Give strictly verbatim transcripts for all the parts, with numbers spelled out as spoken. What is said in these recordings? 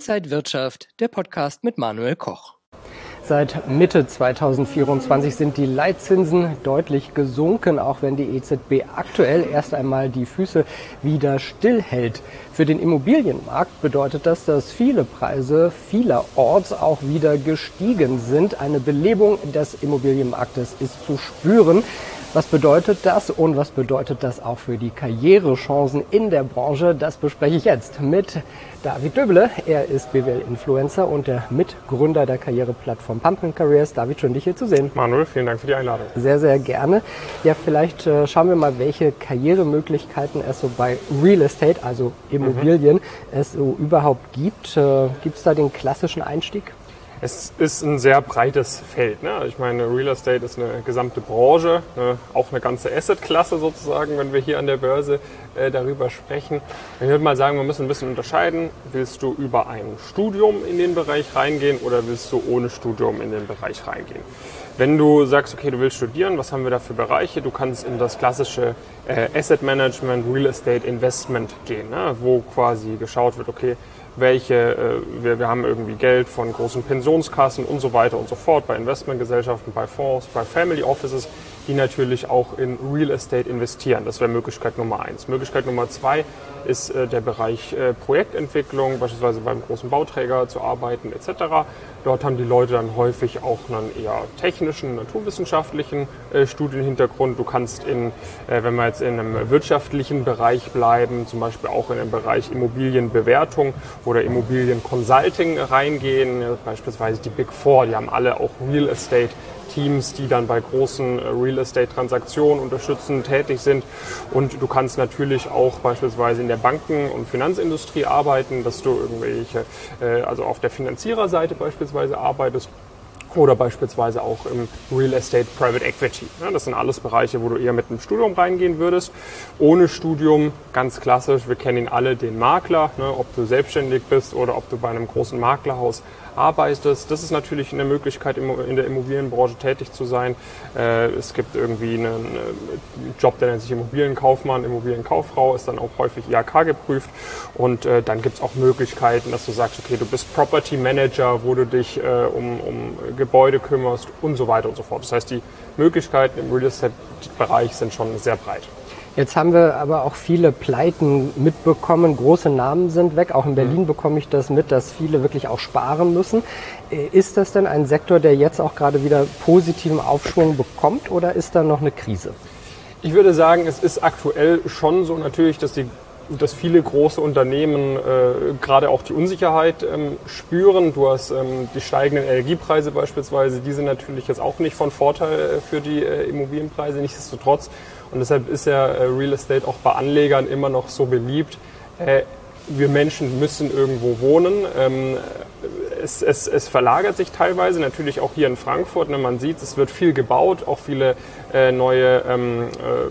Inside Wirtschaft, der Podcast mit Manuel Koch. Seit Mitte zweitausendvierundzwanzig sind die Leitzinsen deutlich gesunken, auch wenn die E Z B aktuell erst einmal die Füße wieder stillhält. Für den Immobilienmarkt bedeutet das, dass viele Preise vielerorts auch wieder gestiegen sind. Eine Belebung des Immobilienmarktes ist zu spüren. Was bedeutet das und was bedeutet das auch für die Karrierechancen in der Branche? Das bespreche ich jetzt mit David Döbele. Er ist B W L-Influencer und der Mitgründer der Karriereplattform Pump and Careers. David, schön dich hier zu sehen. Manuel, vielen Dank für die Einladung. Sehr, sehr gerne. Ja, vielleicht äh, schauen wir mal, welche Karrieremöglichkeiten es so bei Real Estate, also Immobilien, mhm. es so überhaupt gibt. Äh, gibt es da den klassischen Einstieg? Es ist ein sehr breites Feld. Ne? Ich meine, Real Estate ist eine gesamte Branche, ne? Auch eine ganze Asset-Klasse sozusagen, wenn wir hier an der Börse äh, darüber sprechen. Ich würde mal sagen, wir müssen ein bisschen unterscheiden. Willst du über ein Studium in den Bereich reingehen oder willst du ohne Studium in den Bereich reingehen? Wenn du sagst, okay, du willst studieren, was haben wir da für Bereiche? Du kannst in das klassische äh, Asset Management, Real Estate Investment gehen, ne? Wo quasi geschaut wird, okay, welche, äh, wir, wir haben irgendwie Geld von großen Pensionskassen und so weiter und so fort, bei Investmentgesellschaften, bei Fonds, bei Family Offices, die natürlich auch in Real Estate investieren. Das wäre Möglichkeit Nummer eins. Möglichkeit Nummer zwei ist äh, der Bereich äh, Projektentwicklung, beispielsweise beim großen Bauträger zu arbeiten et cetera. Dort haben die Leute dann häufig auch einen eher technischen, naturwissenschaftlichen äh, Studienhintergrund. Du kannst, in, äh, wenn wir jetzt in einem wirtschaftlichen Bereich bleiben, zum Beispiel auch in den Bereich Immobilienbewertung oder Immobilienconsulting reingehen, ja, beispielsweise die Big Four, die haben alle auch Real Estate Teams, die dann bei großen Real Estate Transaktionen unterstützend tätig sind. Und du kannst natürlich auch beispielsweise in der Banken- und Finanzindustrie arbeiten, dass du irgendwelche, äh, also auf der Finanziererseite beispielsweise arbeitest. Oder beispielsweise auch im Real Estate Private Equity. Ja, das sind alles Bereiche, wo du eher mit einem Studium reingehen würdest. Ohne Studium, ganz klassisch, wir kennen ihn alle, den Makler, ne, ob du selbstständig bist oder ob du bei einem großen Maklerhaus arbeitest. Das ist natürlich eine Möglichkeit, in der Immobilienbranche tätig zu sein. Es gibt irgendwie einen Job, der nennt sich Immobilienkaufmann, Immobilienkauffrau, ist dann auch häufig I H K geprüft. Und dann gibt es auch Möglichkeiten, dass du sagst, okay, du bist Property Manager, wo du dich um, um Gebäude kümmerst und so weiter und so fort. Das heißt, die Möglichkeiten im Real Estate-Bereich sind schon sehr breit. Jetzt haben wir aber auch viele Pleiten mitbekommen. Große Namen sind weg. Auch in Berlin mhm. bekomme ich das mit, dass viele wirklich auch sparen müssen. Ist das denn ein Sektor, der jetzt auch gerade wieder positiven Aufschwung bekommt oder ist da noch eine Krise? Ich würde sagen, es ist aktuell schon so natürlich, dass die dass viele große Unternehmen äh, gerade auch die Unsicherheit ähm, spüren. Du hast ähm, die steigenden Energiepreise beispielsweise, die sind natürlich jetzt auch nicht von Vorteil äh, für die äh, Immobilienpreise, nichtsdestotrotz. Und deshalb ist ja äh, Real Estate auch bei Anlegern immer noch so beliebt. Äh, wir Menschen müssen irgendwo wohnen. Ähm, es, es, es verlagert sich teilweise, natürlich auch hier in Frankfurt. Ne, man sieht, es wird viel gebaut, auch viele äh, neue, ähm,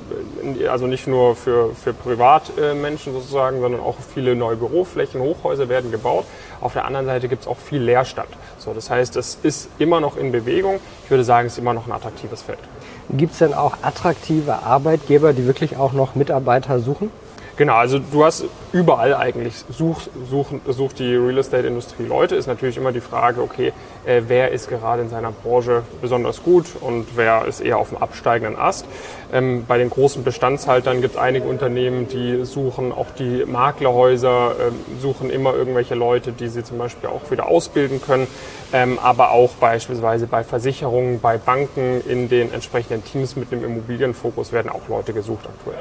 äh, also nicht nur für, für Privatmenschen sozusagen, sondern auch viele neue Büroflächen, Hochhäuser werden gebaut. Auf der anderen Seite gibt es auch viel Leerstand. So, das heißt, es ist immer noch in Bewegung. Ich würde sagen, es ist immer noch ein attraktives Feld. Gibt es denn auch attraktive Arbeitgeber, die wirklich auch noch Mitarbeiter suchen? Genau, also du hast überall eigentlich, sucht such, such die Real Estate Industrie Leute, ist natürlich immer die Frage, okay, äh, wer ist gerade in seiner Branche besonders gut und wer ist eher auf dem absteigenden Ast. Ähm, bei den großen Bestandshaltern gibt es einige Unternehmen, die suchen, auch die Maklerhäuser äh, suchen immer irgendwelche Leute, die sie zum Beispiel auch wieder ausbilden können, ähm, aber auch beispielsweise bei Versicherungen, bei Banken in den entsprechenden Teams mit einem Immobilienfokus werden auch Leute gesucht aktuell.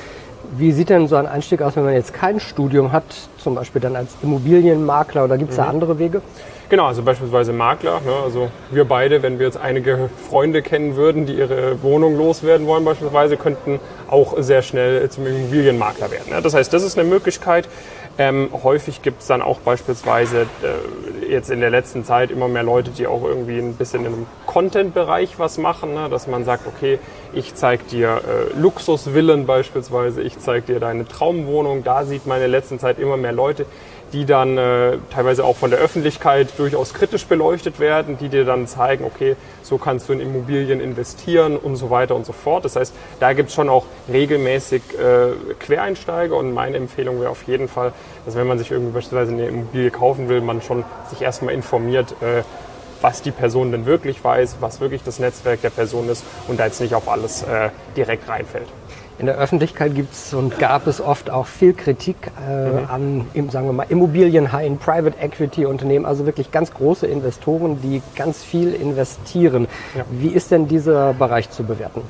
Wie sieht denn so ein Einstieg aus, wenn man jetzt kein Studium hat, zum Beispiel dann als Immobilienmakler, oder gibt es mhm. da andere Wege? Genau, also beispielsweise Makler. Ne, also wir beide, wenn wir jetzt einige Freunde kennen würden, die ihre Wohnung loswerden wollen beispielsweise, könnten auch sehr schnell zum Immobilienmakler werden. Ne? Das heißt, das ist eine Möglichkeit. Ähm, häufig gibt es dann auch beispielsweise äh, jetzt in der letzten Zeit immer mehr Leute, die auch irgendwie ein bisschen im Content-Bereich was machen, ne? Dass man sagt, okay, ich zeige dir äh, Luxusvillen beispielsweise, ich zeige dir deine Traumwohnung. Da sieht man in der letzten Zeit immer mehr Leute, die dann äh, teilweise auch von der Öffentlichkeit durchaus kritisch beleuchtet werden, die dir dann zeigen, okay, so kannst du in Immobilien investieren und so weiter und so fort. Das heißt, da gibt es schon auch regelmäßig äh, Quereinsteiger und meine Empfehlung wäre auf jeden Fall, dass wenn man sich irgendwie beispielsweise eine Immobilie kaufen will, man schon sich erstmal informiert, äh, was die Person denn wirklich weiß, was wirklich das Netzwerk der Person ist und da jetzt nicht auf alles äh, direkt reinfällt. In der Öffentlichkeit gibt es und gab es oft auch viel Kritik äh, mhm. an, im, sagen wir mal, Immobilienhaien, Private Equity Unternehmen, also wirklich ganz große Investoren, die ganz viel investieren. Ja. Wie ist denn dieser Bereich zu bewerten?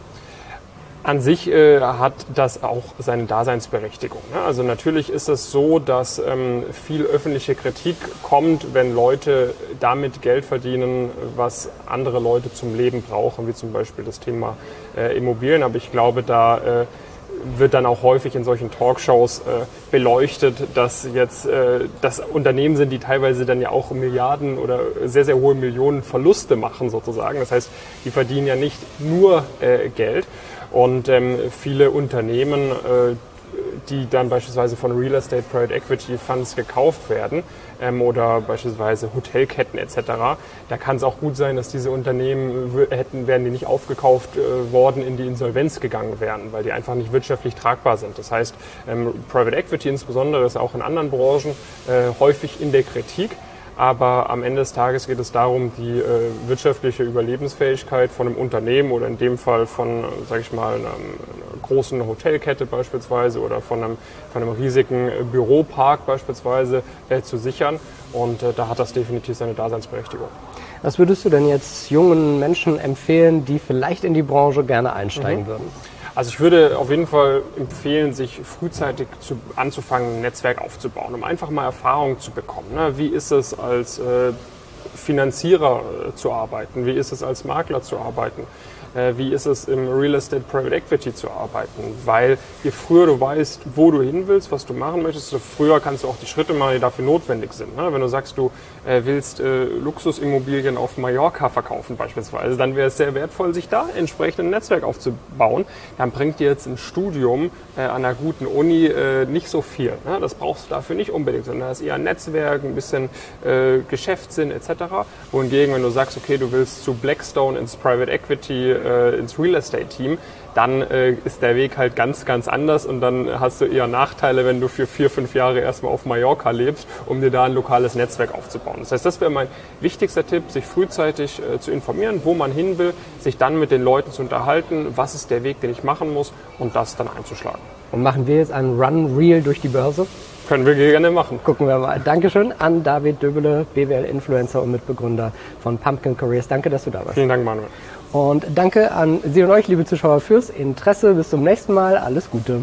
An sich äh, hat das auch seine Daseinsberechtigung. Ne? Also natürlich ist es so, dass ähm, viel öffentliche Kritik kommt, wenn Leute damit Geld verdienen, was andere Leute zum Leben brauchen, wie zum Beispiel das Thema äh, Immobilien. Aber ich glaube, da äh, wird dann auch häufig in solchen Talkshows äh, beleuchtet, dass jetzt äh, das Unternehmen sind, die teilweise dann ja auch Milliarden oder sehr, sehr hohe Millionen Verluste machen sozusagen. Das heißt, die verdienen ja nicht nur äh, Geld. Und ähm, viele Unternehmen, äh, die dann beispielsweise von Real Estate Private Equity Funds gekauft werden ähm, oder beispielsweise Hotelketten et cetera, da kann es auch gut sein, dass diese Unternehmen w- hätten, wären die nicht aufgekauft äh, worden, in die Insolvenz gegangen wären, weil die einfach nicht wirtschaftlich tragbar sind. Das heißt, ähm, Private Equity insbesondere ist auch in anderen Branchen äh, häufig in der Kritik. Aber am Ende des Tages geht es darum, die äh, wirtschaftliche Überlebensfähigkeit von einem Unternehmen oder in dem Fall von, sage ich mal, einer, einer großen Hotelkette beispielsweise oder von einem, von einem riesigen Büropark beispielsweise äh, zu sichern. Und äh, da hat das definitiv seine Daseinsberechtigung. Was würdest du denn jetzt jungen Menschen empfehlen, die vielleicht in die Branche gerne einsteigen mhm. würden? Also ich würde auf jeden Fall empfehlen, sich frühzeitig zu, anzufangen, ein Netzwerk aufzubauen, um einfach mal Erfahrung zu bekommen. Ne? Wie ist es als äh, Finanzierer äh, zu arbeiten? Wie ist es als Makler zu arbeiten? Äh, wie ist es im Real Estate Private Equity zu arbeiten? Weil je früher du weißt, wo du hin willst, was du machen möchtest, desto früher kannst du auch die Schritte machen, die dafür notwendig sind. Ne? Wenn du sagst, du äh, willst äh, Luxusimmobilien auf Mallorca verkaufen beispielsweise, dann wäre es sehr wertvoll, sich da entsprechend ein Netzwerk aufzubauen. Dann bringt dir jetzt ein Studium äh, an einer guten Uni äh, nicht so viel. Ne? Das brauchst du dafür nicht unbedingt, sondern das ist eher ein Netzwerk, ein bisschen äh, Geschäftssinn et cetera. Wohingegen, wenn du sagst, okay, du willst zu Blackstone ins Private Equity, äh, ins Real Estate Team, dann äh, ist der Weg halt ganz, ganz anders und dann hast du eher Nachteile, wenn du für vier, fünf Jahre erstmal auf Mallorca lebst, um dir da ein lokales Netzwerk aufzubauen. Das heißt, das wäre mein wichtigster Tipp, sich frühzeitig äh, zu informieren, wo man hin will, sich dann mit den Leuten zu unterhalten, was ist der Weg, den ich machen muss und das dann einzuschlagen. Und machen wir jetzt einen Run-Reel durch die Börse? Können wir gerne machen. Gucken wir mal. Dankeschön an David Döbele, B W L-Influencer und Mitbegründer von Pumpkin Careers. Danke, dass du da warst. Vielen Dank, Manuel. Und danke an Sie und euch, liebe Zuschauer, fürs Interesse. Bis zum nächsten Mal. Alles Gute.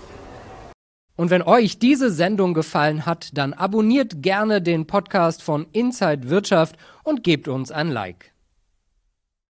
Und wenn euch diese Sendung gefallen hat, dann abonniert gerne den Podcast von Inside Wirtschaft und gebt uns ein Like.